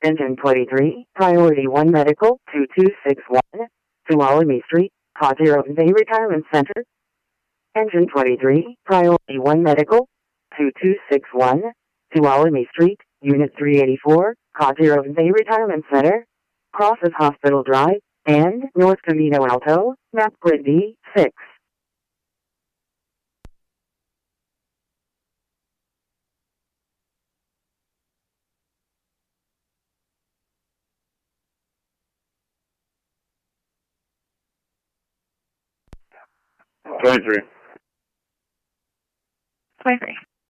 Engine 23, Priority 1 Medical, 2261, Tuolumne Street, Codgerville Bay Retirement Center. Engine 23, Priority 1 Medical, 2261, Tuolumne Street, Unit 384, Codgerville Bay Retirement Center. Crosses Hospital Drive, and North Camino Alto, map grid D6. Twenty-three. 23.